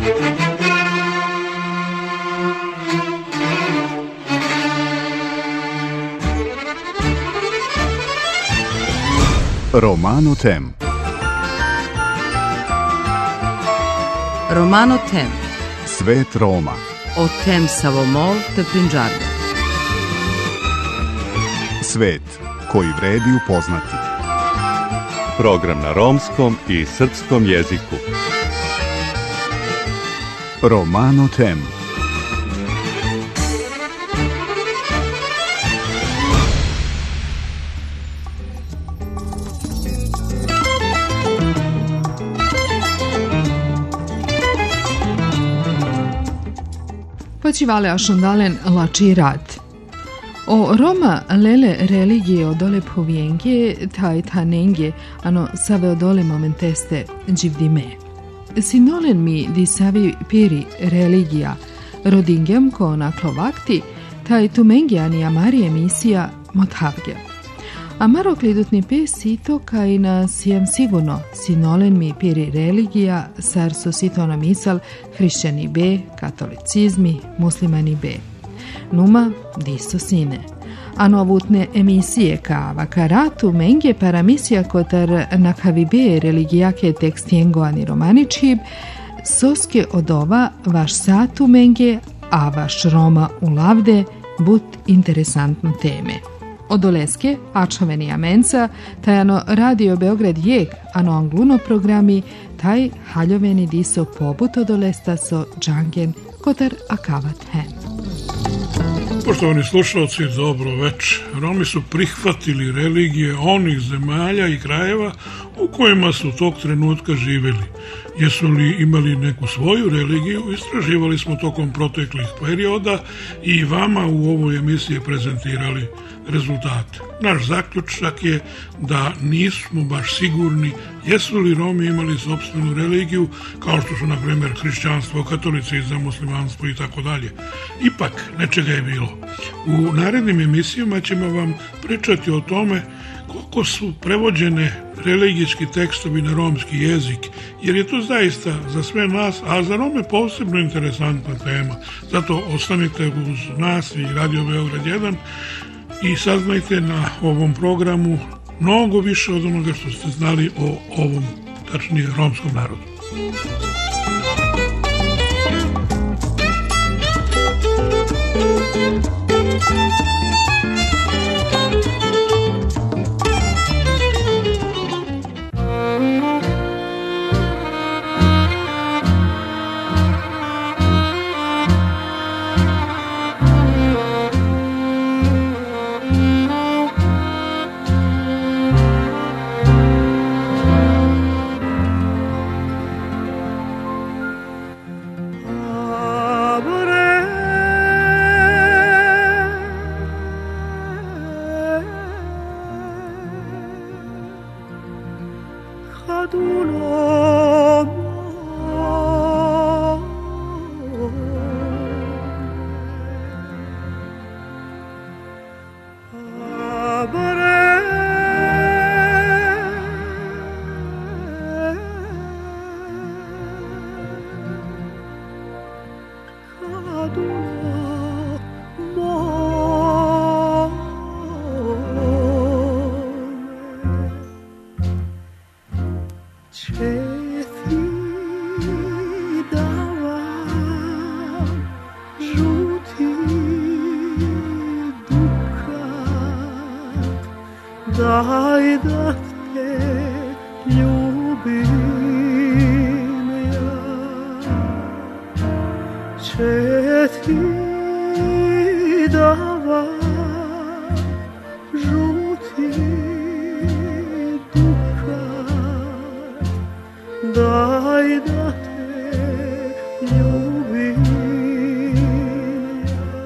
Romano Tem. Romano Tem. Svet Roma. O tem Savomol te Punjabi. Svet koji vredi upoznati. Program na romskom i srpskom jeziku. Romano Tem. Počivale ašondalen lači rad. O Roma lele religije odole povijenke, taj tanenge, ano save odole momenteste dživdime. Sinolen mi di savi piri religija, rodingem ko naklo vakti, taj tumengiani amari emisija mothavge. Amaro klidutni pe sito kaj na sijem sigurno, sinolen mi piri religija, sar so sito na misal hrišćani be, katolicizmi, muslimani be. Numa disto sine. A novutne emisije ka vakaratu menge para misija kotar nakavi be religijake tekstijengo ani romaničib, soske od ova vaš satu menge, a vaš Roma u lavde, but interesantne teme. Od Oleske, Ačoveni Amenca, taj ano radio Beograd jeg, ano angluno programi, taj haljoveni diso pobut od Olesta so džangen kotar akavat hen. Poštovani slušalci, dobro večer. Romi su prihvatili religije onih zemalja i krajeva u kojima su tog trenutka živjeli. Jesu li imali neku svoju religiju, istraživali smo tokom proteklih perioda i vama u ovoj emisiji prezentirali rezultate. Naš zaključak je da nismo baš sigurni jesu li Romi imali sopstvenu religiju, kao što su, na primjer, hrišćanstvo, katolicizam, muslimanstvo i tako dalje. Ipak, nečega je bilo. U narednim emisijama ćemo vam pričati o tome koliko su prevođene religijski tekstovi na romski jezik, jer je to zaista za sve nas, a za Rome posebno interesantna tema. Zato ostanite uz nas i Radio Beograd 1 i saznajte na ovom programu mnogo više od onoga što ste znali o ovom, tačnije, romskom narodu. Daj da te ljubim ja, će ti davat žuti dukat, daj da te ljubim ja.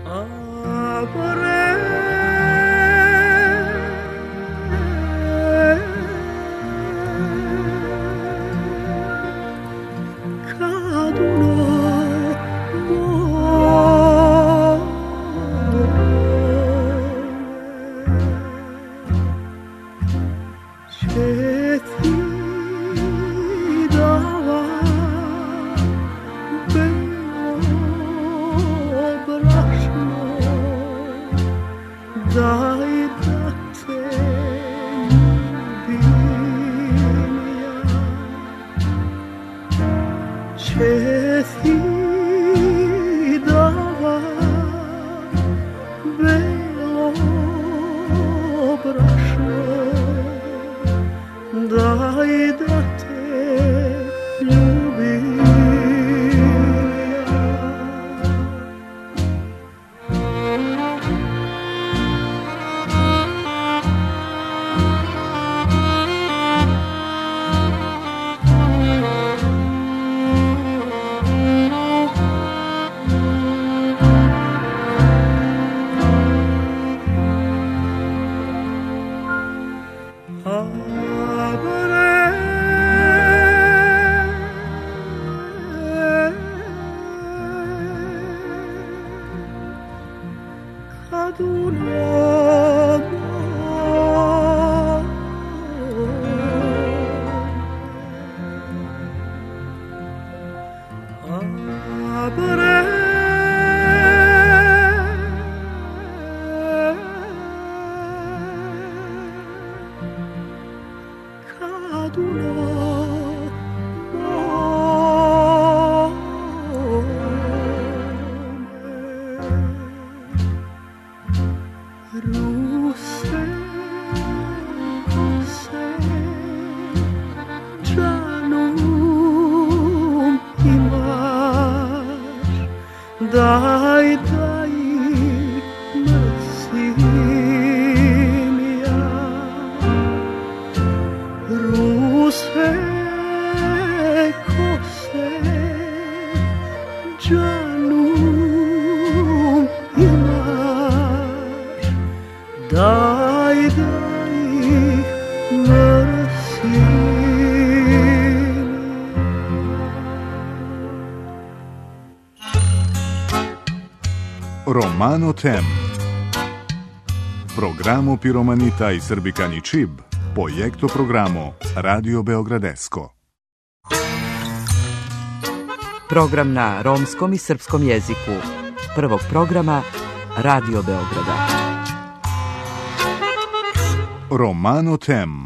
Romano Tem. Programo Piromanita i Srbikani Čib, projekto programo Radio Beogradesko. Program na romskom i srpskom jeziku prvog programa Radio Beograda. Romano Tem.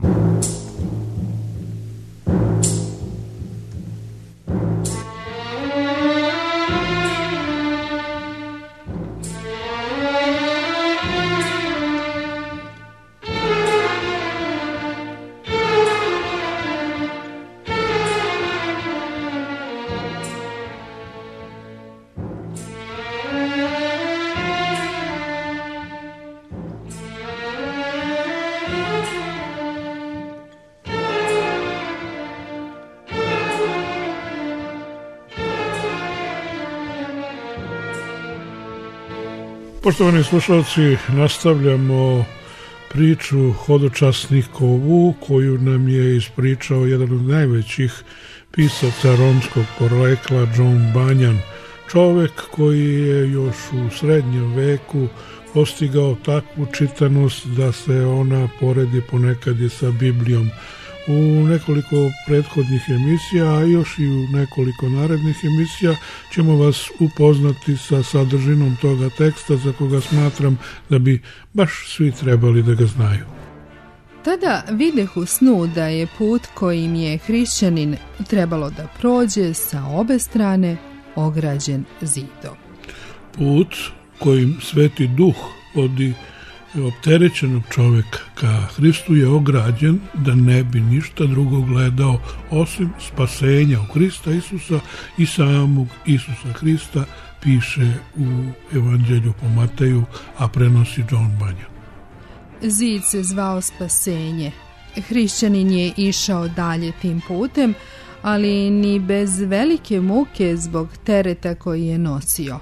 Poštovani slušalci, nastavljamo priču hodočasnikovu koju nam je ispričao jedan od najvećih pisaca romskog porekla, John Bunyan, čovek koji je još u srednjem veku postigao takvu čitanost da se ona poredi ponekad i sa Biblijom. U nekoliko prethodnih emisija, a još i u nekoliko narednih emisija ćemo vas upoznati sa sadržinom toga teksta za koga smatram da bi baš svi trebali da ga znaju. Tada videh u snu da je put kojim je hrišćanin trebalo da prođe sa obe strane ograđen zidom. Put kojim Sveti Duh vodi opterećenog čoveka ka Hristu je ograđen da ne bi ništa drugo gledao osim spasenja u Hrista Isusa i samog Isusa Hrista, piše u Evanđelju po Mateju, a prenosi John Bunyan. Zid se zvao spasenje. Hrišćanin je išao dalje tim putem, ali ni bez velike muke zbog tereta koji je nosio.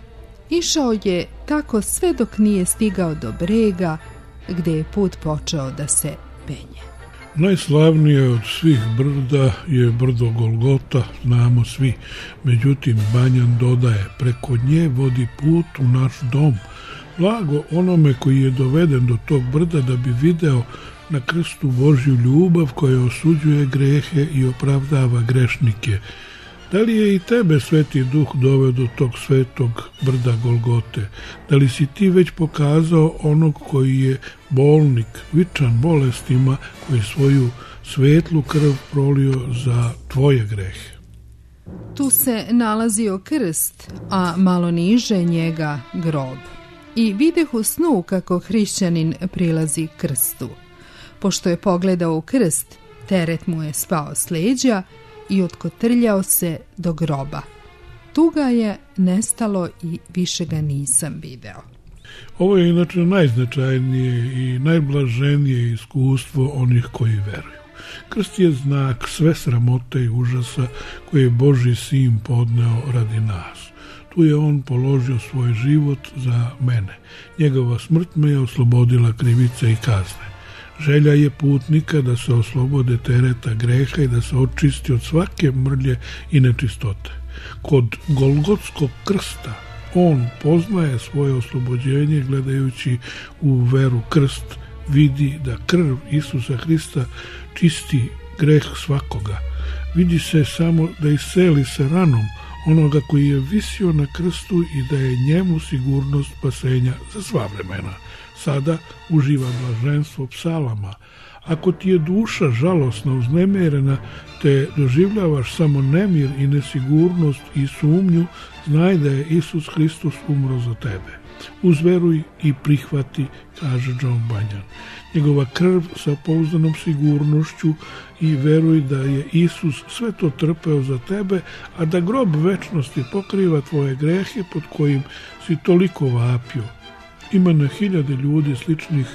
Išao je tako sve dok nije stigao do brega, gdje je put počeo da se penje. Najslavnije od svih brda je brdo Golgota, znamo svi. Međutim, Banjan dodaje, preko nje vodi put u naš dom. Blago onome koji je doveden do tog brda da bi video na krstu Božju ljubav koja osuđuje grehe i opravdava grešnike. Da li je i tebe Sveti Duh doveo do tog svetog brda Golgote? Da li si ti već pokazao onog koji je bolnik, vičan bolestima, koji svoju svetlu krv prolio za tvoje grehe? Tu se nalazio krst, a malo niže njega grob. I videh u snu kako hrišćanin prilazi krstu. Pošto je pogledao u krst, teret mu je spao s leđa i otkotrljao se do groba. Tu ga je nestalo i više ga nisam video. Ovo je inače najznačajnije i najblaženije iskustvo onih koji veruju. Krst je znak sve sramote i užasa koje je Božji sin podneo radi nas. Tu je on položio svoj život za mene. Njegova smrt me je oslobodila krivice i kazne. Želja je putnika da se oslobode tereta greha i da se očisti od svake mrlje i nečistote. Kod Golgotskog krsta on poznaje svoje oslobođenje gledajući u veru krst, vidi da krv Isusa Hrista čisti greh svakoga. Vidi se samo da iseli se ranom onoga koji je visio na krstu i da je njemu sigurnost spasenja za sva vremena. Sada uživa blaženstvo psalama. Ako ti je duša žalosna, uznemirena, te doživljavaš samo nemir i nesigurnost i sumnju, znaj da je Isus Hristos umro za tebe. Uzveruj i prihvati, kaže John Bunyan. Njegova krv sa pouzdanom sigurnošću i veruj da je Isus sve to trpeo za tebe, a da grob večnosti pokriva tvoje grehe pod kojim si toliko vapio. Ima na hiljade ljudi sličnih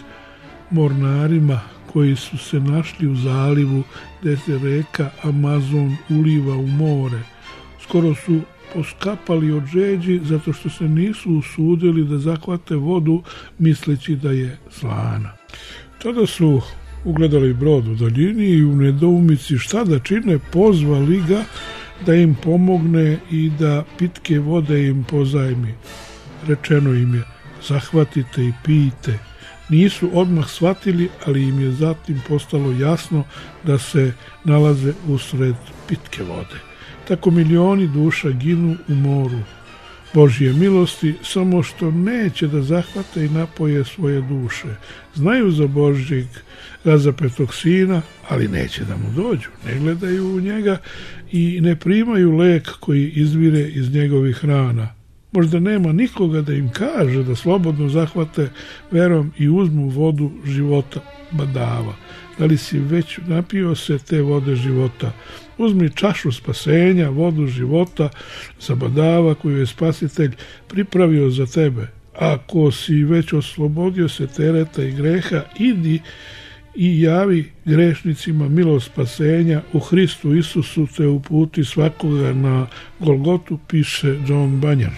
mornarima koji su se našli u zalivu gde se reka Amazon uliva u more. Skoro su poskapali od žeđi zato što se nisu usudili da zahvate vodu misleći da je slana. Tada su ugledali brod u daljini i u nedoumici šta da čine pozvali ga da im pomogne i da pitke vode im pozajmi. Rečeno im je: zahvatite i pijte. Nisu odmah shvatili, ali im je zatim postalo jasno da se nalaze usred pitke vode. Tako milioni duša ginu u moru Božje milosti, samo što neće da zahvate i napoje svoje duše. Znaju za Božjeg razapetog sina, ali neće da mu dođu. Ne gledaju u njega i ne primaju lek koji izvire iz njegovih rana. Možda nema nikoga da im kaže da slobodno zahvate verom i uzmu vodu života badava. Da li si već napio se te vode života? Uzmi čašu spasenja, vodu života za badava koju je Spasitelj pripravio za tebe. Ako si već oslobodio se tereta i greha, idi i javi grešnicima milost spasenja. U Hristu Isusu te uputi svakoga na Golgotu, piše John Bunyan.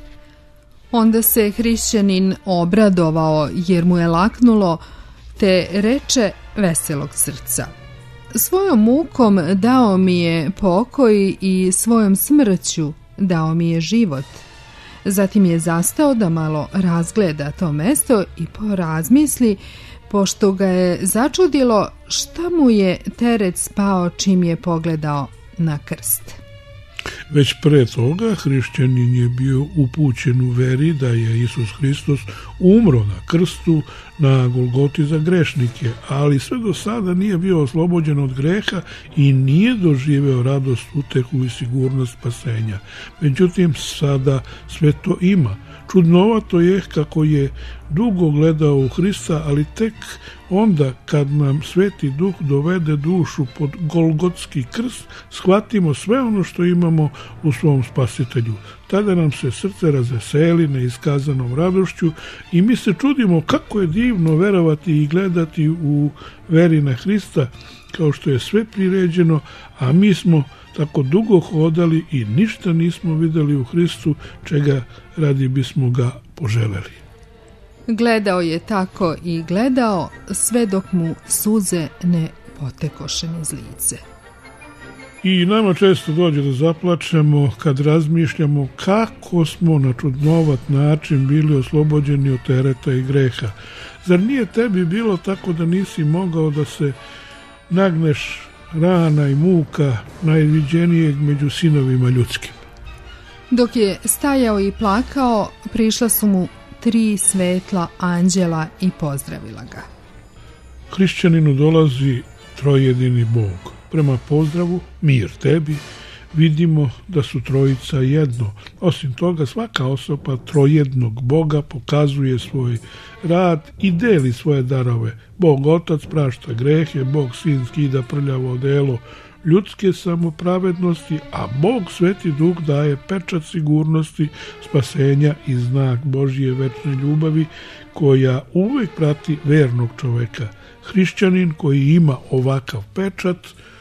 Onda se hrišćanin obradovao jer mu je laknulo, te reče veselog srca: svojom mukom dao mi je pokoj i svojom smrću dao mi je život. Zatim je zastao da malo razgleda to mesto i porazmisli, pošto ga je začudilo šta mu je teret spao čim je pogledao na krst. Već pre toga hrišćanin je bio upućen u veri da je Isus Hristos umro na krstu na Golgoti za grešnike, ali sve do sada nije bio oslobođen od greha i nije doživeo radost, utehu i sigurnost spasenja. Međutim, sada sve to ima. Čudnovato je kako je dugo gledao u Hrista, ali tek onda kad nam Sveti Duh dovede dušu pod Golgotski krst, shvatimo sve ono što imamo u svom Spasitelju. Tada nam se srce razveseli neiskazanom radošću i mi se čudimo kako je divno verovati i gledati u veri na Hrista, kao što je sve priređeno, a mi smo tako dugo hodali i ništa nismo videli u Hristu, čega radi bismo ga poželeli. Gledao je tako i gledao, sve dok mu suze ne potekoše niz lice. I nama često dođe da zaplačemo kad razmišljamo kako smo na čudnovat način bili oslobođeni od tereta i greha. Zar nije tebi bilo tako da nisi mogao da se nagneš rana i muka najviđenijeg među sinovima ljudskim? Dok je stajao i plakao, prišla su mu 3 svetla anđela i pozdravila ga. Hrišćaninu dolazi trojedini Bog. Prema pozdravu, mir tebi, vidimo da su trojica jedno. Osim toga, svaka osoba trojednog Boga pokazuje svoj rad i deli svoje darove. Bog Otac prašta grehe, Bog Sin skida prljavo odelo ljudske samopravednosti, a Bog Sveti Duh daje pečat sigurnosti, spasenja i znak Božje večne ljubavi koja uvek prati vernog čoveka. Hrišćanin koji ima ovakav pečat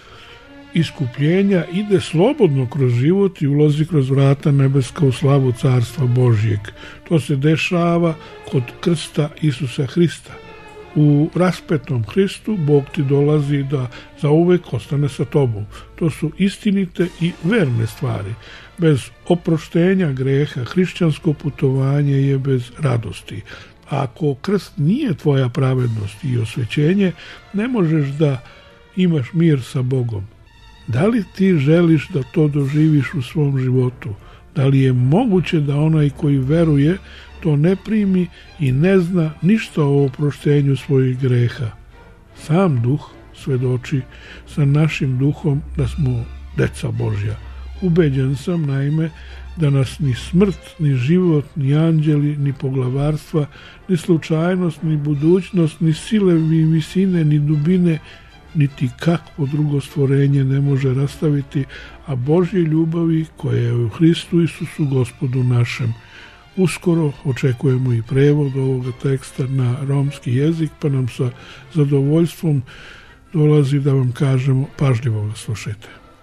iskupljenja ide slobodno kroz život i ulazi kroz vrata nebeska u slavu Carstva Božjeg. To se dešava kod krsta Isusa Hrista. U raspetom Hristu Bog ti dolazi da zauvek ostane sa tobom. To su istinite i verne stvari. Bez oproštenja greha hrišćansko putovanje je bez radosti. A ako krst nije tvoja pravednost i osvećenje, ne možeš da imaš mir sa Bogom. Da li ti želiš da to doživiš u svom životu? Da li je moguće da onaj koji veruje to ne primi i ne zna ništa o oproštenju svojih greha? Sam Duh svedoči sa našim duhom da smo deca Božja. Ubeđen sam, naime, da nas ni smrt, ni život, ni anđeli, ni poglavarstva, ni slučajnost, ni budućnost, ni sile, ni visine, ni dubine, niti kakvo drugo stvorenje ne može rastaviti, a Božje ljubavi koja je u Hristu Isusu Gospodu našem. Uskoro očekujemo i prevod ovoga teksta na romski jezik, pa nam sa zadovoljstvom dolazi da vam kažemo, pažljivo ga slušajte.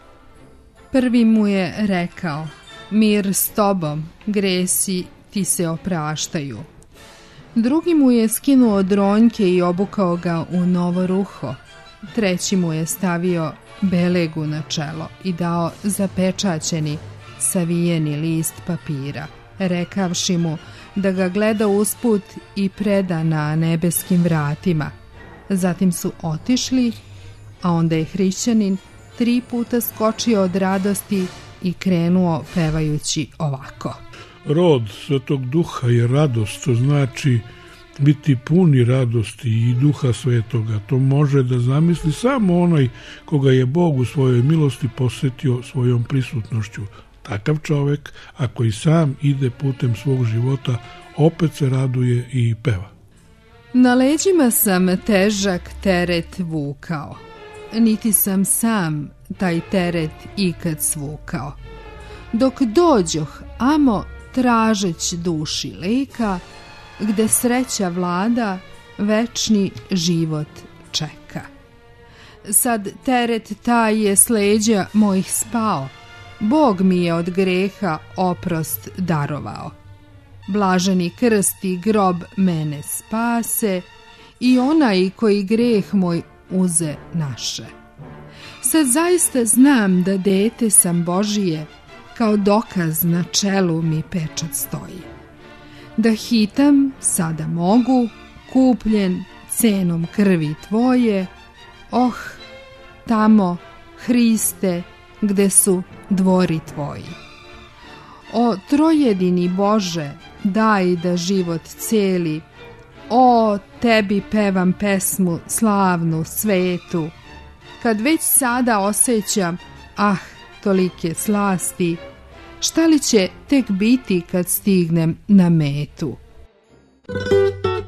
Prvi mu je rekao: mir s tobom, gresi ti se opraštaju. Drugi mu je skinuo dronjke i obukao ga u novo ruho. Treći mu je stavio belegu na čelo i dao zapečaćeni, savijeni list papira, rekavši mu da ga gleda usput i preda na nebeskim vratima. Zatim su otišli, a onda je hrišćanin 3 puta skočio od radosti i krenuo pevajući ovako: Rod Svetog Duha je radost, to znači biti puni radosti i Duha Svetoga. To može da zamisli samo onaj koga je Bog u svojoj milosti posvetio svojom prisutnošću. Takav čovek, ako i sam ide putem svog života, opet se raduje i peva. Na leđima sam težak teret vukao, niti sam sam taj teret ikad svukao. Dok dođoh amo tražeć duši leka, gde sreća vlada, večni život čeka. Sad teret taj je s leđa mojih spao, Bog mi je od greha oprost darovao. Blaženi krst i grob mene spase i onaj koji greh moj uze naše. Sad zaista znam da dete sam Božije, kao dokaz na čelu mi pečat stoji. Da hitam sada mogu, kupljen cenom krvi tvoje, oh, tamo, Hriste, gde su dvori tvoji. O trojedini Bože, daj da život celi, o, tebi pevam pesmu slavnu, svetu, kad već sada osjećam, tolike slasti, šta li će tek biti kad stignem na metu?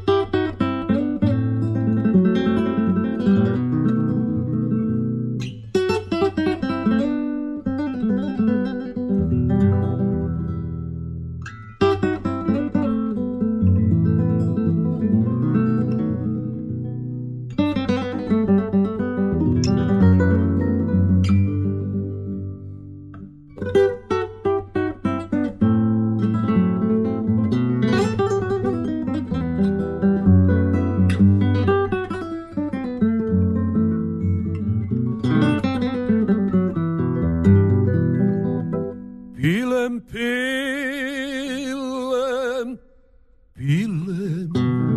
Pilem,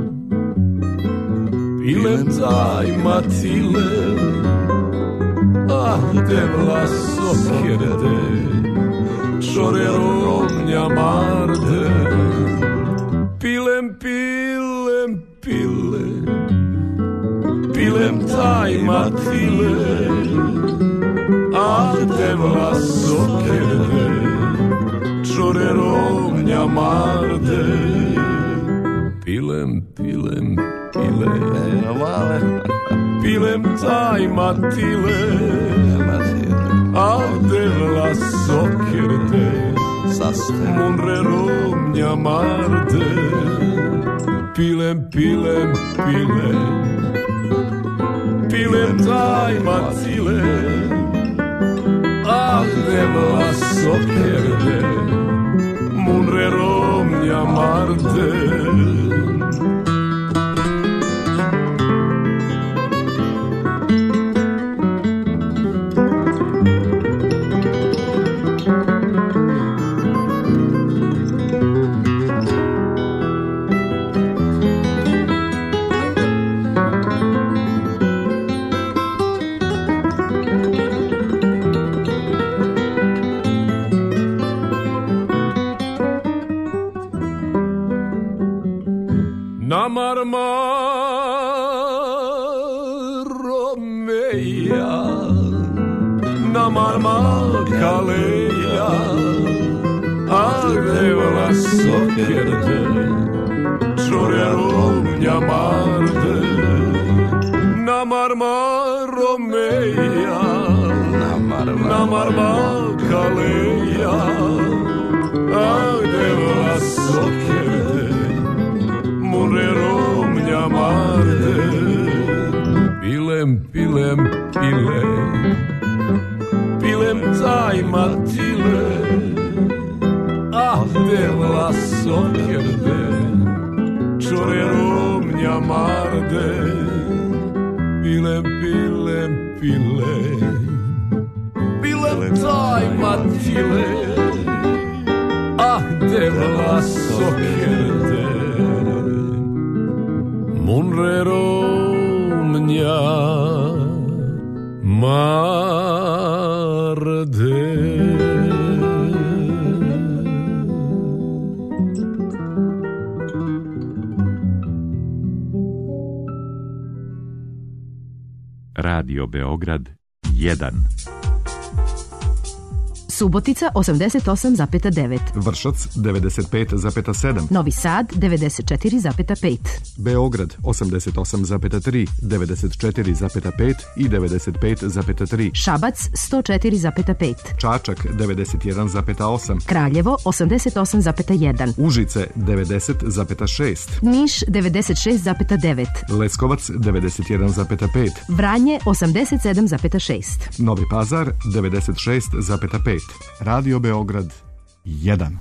pilem zajma cilem, ah te vlaso kjerde, čore romnja marde. Pilem, pilem, pilem, pilem zajma cilem, ah te vlaso kjerde, čore romnja marde. Pilem, pilem, pilem, pilem zajma tilem, a devla sokerte, munre romnja marde. Pilem, pilem, pilem, pilem zajma tilem, a devla sokerte, munre romnja marde. Namarma Romeja, namarma Kaleja, Ardevla sokerde, čore romnja marde. Namarma Romeja, namarma Kaleja, Ardevla sokerde, munre romnja marde. Pilem, pilem, pilem, pilem zajma tilem, ah devla sokerde, čore romnja marde. Pilem, pilem, pilem, pilem zajma tilem, ah devla sokerde, munre romnja marde. Radio Beograd 1. Subotica 88,9. Vršac 95,7. Novi Sad 94,5. Beograd 88,3, 94,5 i 95,3. Šabac 104,5. Čačak 91,8. Kraljevo 88,1. Užice 90,6. Niš 96,9. Leskovac 91,5. Vranje 87,6. Novi Pazar 96,5. Radio Beograd 1.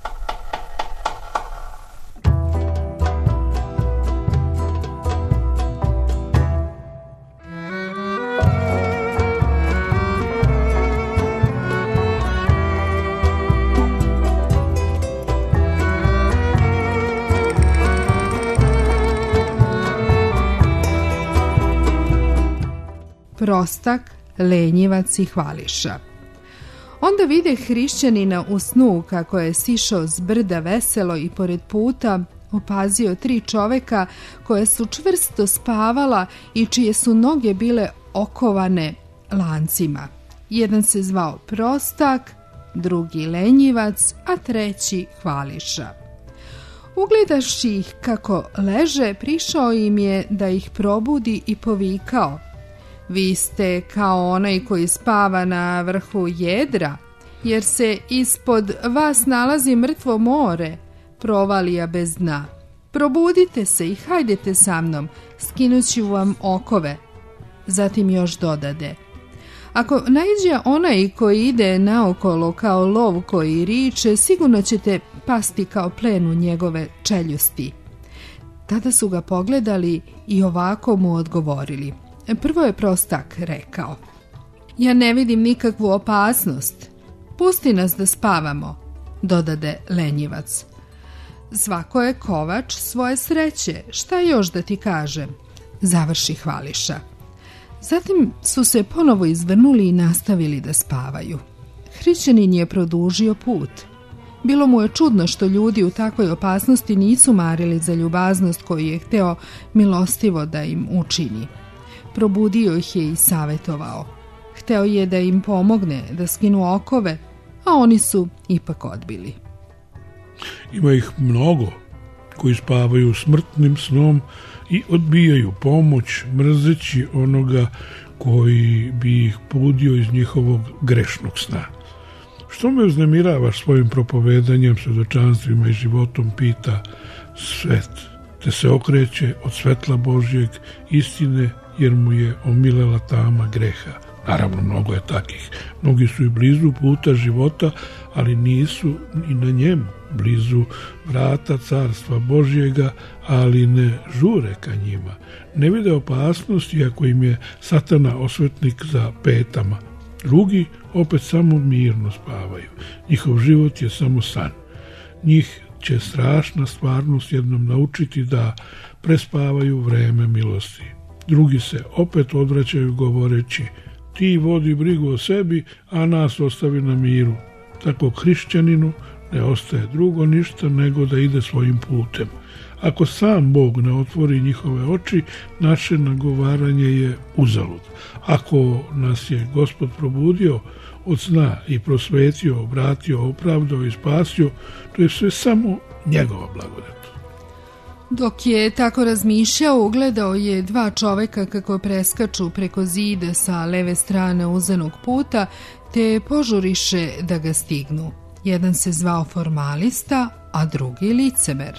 Prostak, lenjivac i hvališa. Onda vide hrišćanina u snu kako je sišao s brda veselo i pored puta opazio 3 čoveka koje su čvrsto spavala i čije su noge bile okovane lancima. Jedan se zvao Prostak, drugi Lenjivac, a treći Hvališa. Ugledavši ih kako leže, prišao im je da ih probudi i povikao: vi ste kao onaj koji spava na vrhu jedra, jer se ispod vas nalazi mrtvo more, provalija bez dna. Probudite se i hajdete sa mnom, skinuću vam okove. Zatim još dodade: ako naiđe onaj koji ide naokolo kao lov koji riče, sigurno ćete pasti kao plen u njegove čeljusti. Tada su ga pogledali i ovako mu odgovorili. Prvo je Prostak rekao: ja ne vidim nikakvu opasnost, pusti nas da spavamo. Dodade Lenjivac: Svako je kovač svoje sreće, šta još da ti kažem, završi Hvališa. Zatim su se ponovo izvrnuli i nastavili da spavaju. Hrišćanin je produžio put. Bilo mu je čudno što ljudi u takvoj opasnosti nisu marili za ljubaznost koju je hteo milostivo da im učini. Probudio ih je i savetovao. Hteo je da im pomogne da skinu okove, a oni su ipak odbili. Ima ih mnogo koji spavaju smrtnim snom i odbijaju pomoć, mrzeći onoga koji bi ih budio iz njihovog grešnog sna. Što me uznemiravaš svojim propovedanjem, svedočanstvima i životom, pita svet, te se okreće od svetla Božjeg istine, jer mu je omilela tama greha. Naravno, mnogo je takih. Mnogi su i blizu puta života, ali nisu i na njemu. Blizu vrata carstva Božjega, ali ne žure ka njima. Ne vide opasnost, iako im je Satana osvetnik za petama. Drugi opet samo mirno spavaju. Njihov život je samo san. Njih će strašna stvarnost jednom naučiti da prespavaju vreme milosti. Drugi se opet odvraćaju govoreći: ti vodi brigu o sebi, a nas ostavi na miru. Tako hrišćaninu ne ostaje drugo ništa nego da ide svojim putem. Ako sam Bog ne otvori njihove oči, naše nagovaranje je uzalud. Ako nas je Gospod probudio od sna i prosvetio, obratio, opravdao i spasio, to je sve samo njegova blagodat. Dok je tako razmišljao, ugledao je dva čoveka kako preskaču preko zida sa leve strane uzenog puta, te požuriše da ga stignu. Jedan se zvao Formalista, a drugi Licemer.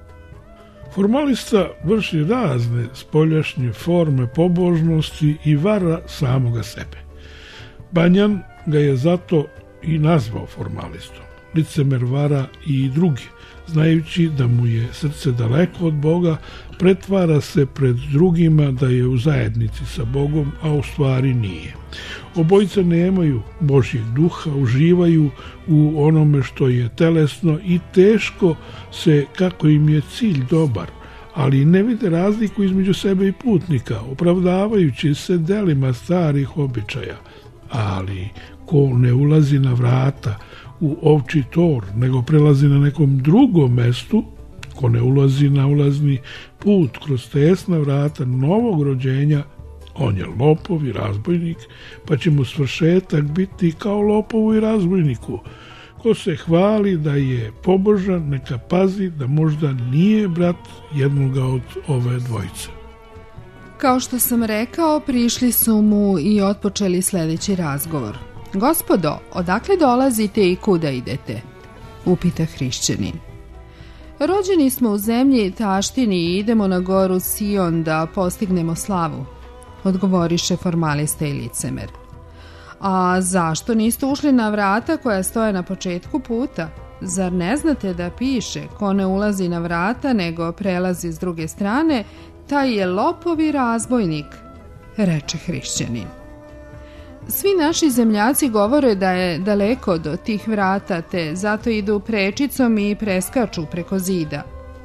Formalista vrši razne spoljašnje forme pobožnosti i vara samoga sebe. Banjan ga je zato i nazvao formalistom. Licemer vara i drugi. Znajući da mu je srce daleko od Boga, pretvara se pred drugima da je u zajednici sa Bogom, a u stvari nije. Obojica nemaju Božjeg duha, uživaju u onome što je telesno i teško se, kako im je cilj dobar, ali ne vide razliku između sebe i putnika, opravdavajući se delima starih običaja. Ali ko ne ulazi na vrata u ovči tor, nego prelazi na nekom drugom mestu, ko ne ulazi na ulazni put kroz tesna vrata novog rođenja, on je lopov i razbojnik, pa će mu svršetak biti kao lopovu i razbojniku. Ko se hvali da je pobožan, neka pazi da možda nije brat jednoga od ove dvojice. Kao što sam rekao, prišli su mu i otpočeli sljedeći razgovor. Gospodo, odakle dolazite i kuda idete? Upita hrišćanin. Rođeni smo u zemlji taštini i idemo na goru Sion da postignemo slavu, odgovoriše Formalista i Licemer. A zašto niste ušli na vrata koja stoje na početku puta? Zar ne znate da piše, ko ne ulazi na vrata nego prelazi s druge strane, taj je lopov i razbojnik, reče hrišćanin. Svi naši zemljaci govore da je daleko do tih vrata, te zato idu prečicom i preskaču preko zida.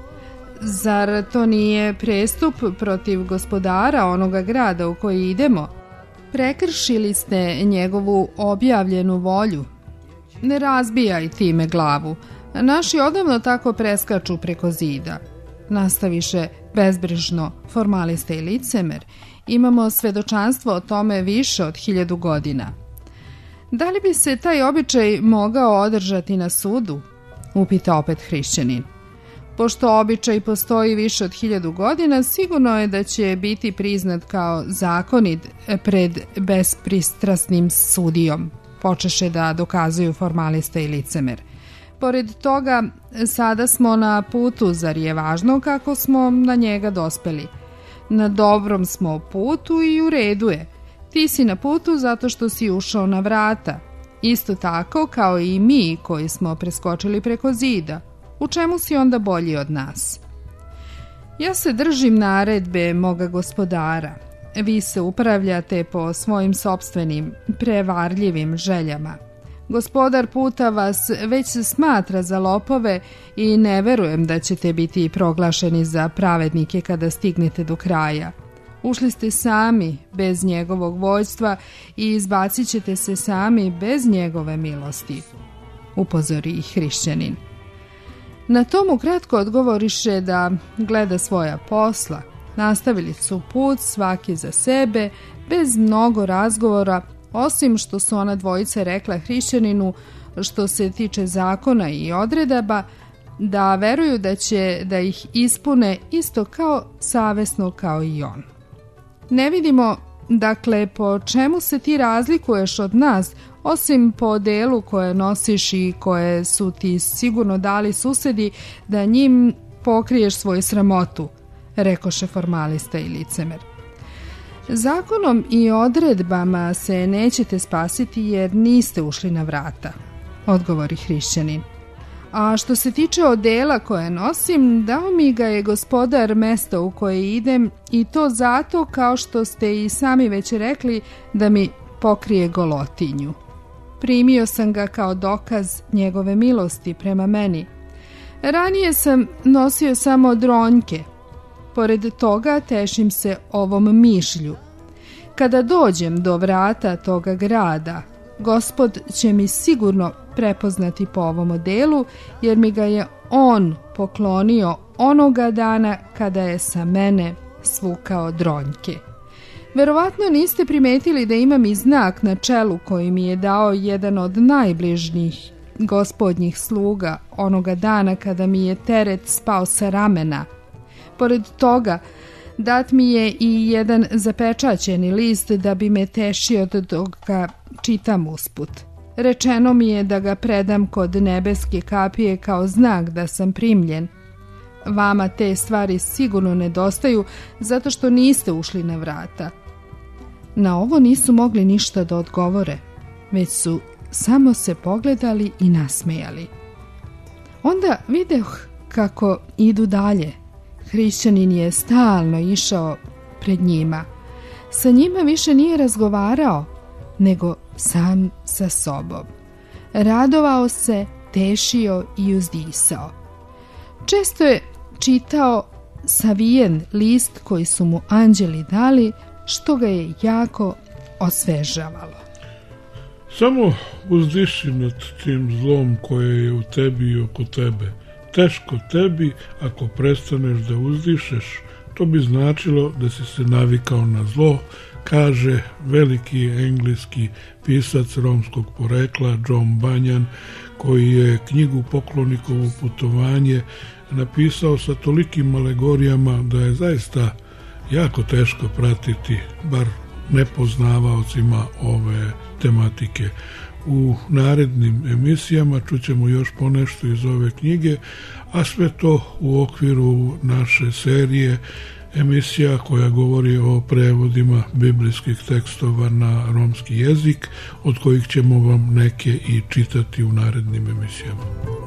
Zar to nije prestup protiv gospodara onoga grada u koji idemo? Prekršili ste njegovu objavljenu volju. Ne razbijaj time glavu. Naši odavno tako preskaču preko zida, nastaviše bezbrižno Formalista i Licemer. Imamo svedočanstvo o tome više od 1000 godina. Da li bi se taj običaj mogao održati na sudu? Upita opet hrišćanin. Pošto običaj postoji više od 1000 godina, sigurno je da će biti priznat kao zakonit pred bespristrasnim sudijom, počeše da dokazuju Formalista i Licemer. Pored toga, sada smo na putu, zar je važno kako smo na njega dospeli? Na dobrom smo putu i u redu je. Ti si na putu zato što si ušao na vrata. Isto tako kao i mi koji smo preskočili preko zida. U čemu si onda bolji od nas? Ja se držim naredbe moga gospodara. Vi se upravljate po svojim sopstvenim prevarljivim željama. Gospodar puta vas već smatra za lopove i ne verujem da ćete biti proglašeni za pravednike kada stignete do kraja. Ušli ste sami bez njegovog vođstva i izbacit ćete se sami bez njegove milosti, upozori ih hrišćanin. Na to mu kratko odgovoriše da gleda svoja posla. Nastavili su put svaki za sebe, bez mnogo razgovora, osim što su ona dvojica rekla hrišćaninu što se tiče zakona i odredaba, da veruju da će da ih ispune isto kao savesno kao i on. Ne vidimo, dakle, po čemu se ti razlikuješ od nas, osim po delu koje nosiš i koje su ti sigurno dali susedi da njim pokriješ svoju sramotu, rekoše formalista i licemer. Zakonom i odredbama se nećete spasiti jer niste ušli na vrata, odgovori hrišćanin. A što se tiče odela koje nosim, dao mi ga je gospodar mesta u koje idem i to zato, kao što ste i sami već rekli, da mi pokrije golotinju. Primio sam ga kao dokaz njegove milosti prema meni. Ranije sam nosio samo dronjke. Pored toga tešim se ovom mišlju. Kada dođem do vrata toga grada, Gospod će mi sigurno prepoznati po ovom odelu, jer mi ga je on poklonio onoga dana kada je sa mene svukao dronjke. Verovatno niste primetili da imam i znak na čelu koji mi je dao jedan od najbližnjih gospodnjih sluga onoga dana kada mi je teret spao sa ramena. Pored toga, dat mi je i jedan zapečaćeni list da bi me tešio dok ga čitam usput. Rečeno mi je da ga predam kod nebeske kapije kao znak da sam primljen. Vama te stvari sigurno nedostaju zato što niste ušli na vrata. Na ovo nisu mogli ništa da odgovore, već su samo se pogledali i nasmejali. Onda videoh kako idu dalje. Hrišćanin je stalno išao pred njima. Sa njima više nije razgovarao, nego sam sa sobom. Radovao se, tešio i uzdisao. Često je čitao savijen list koji su mu anđeli dali, što ga je jako osvežavalo. Samo uzdiši nad tim zlom koje je u tebi i oko tebe. Teško tebi ako prestaneš da uzdišeš, to bi značilo da si se navikao na zlo, kaže veliki engleski pisac romskog porekla John Bunyan, koji je knjigu Poklonikovo putovanje napisao sa tolikim alegorijama da je zaista jako teško pratiti, bar nepoznavaocima ove tematike. U narednim emisijama čućemo još ponešto iz ove knjige, a sve to u okviru naše serije emisija koja govori o prevodima biblijskih tekstova na romski jezik, od kojih ćemo vam neke i čitati u narednim emisijama.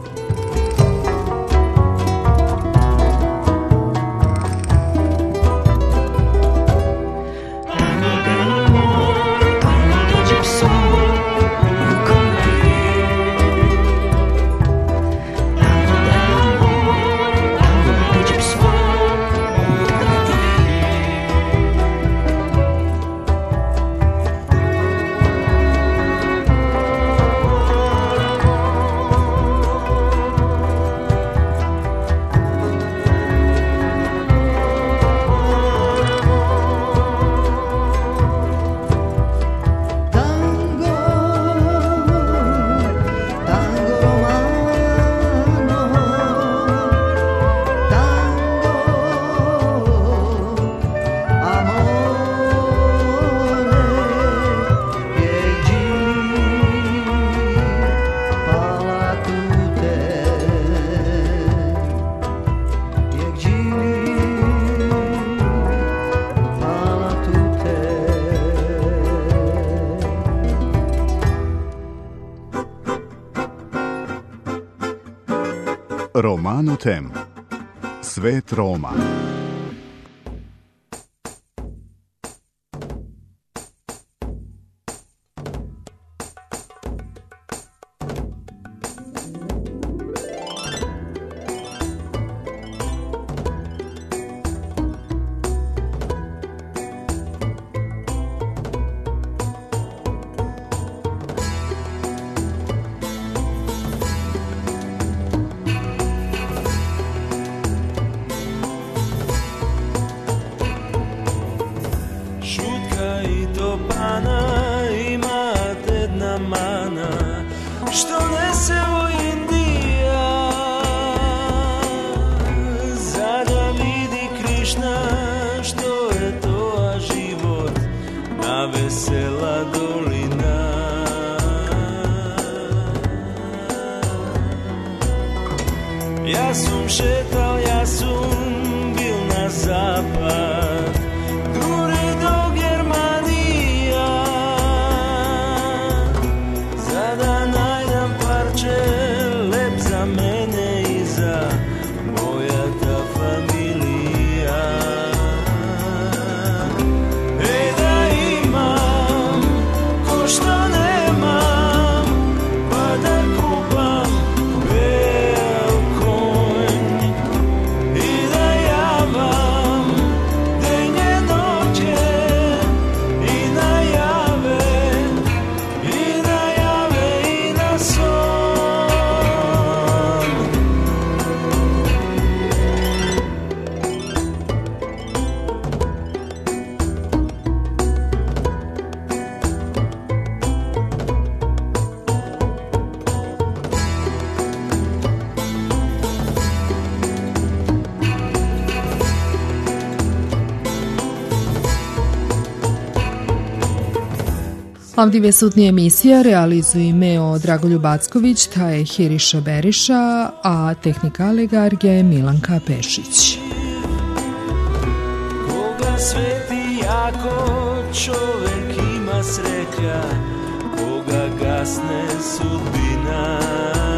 Romano Tem. Svet Roma. Avdive sutnije emisija realizuje Meo Dragoljub Acković, ta je Hiriša Beriša, a tehnika Legarge Milanka Pešić. Koga sveti jako čovek ima sreća, koga gasne sudbina.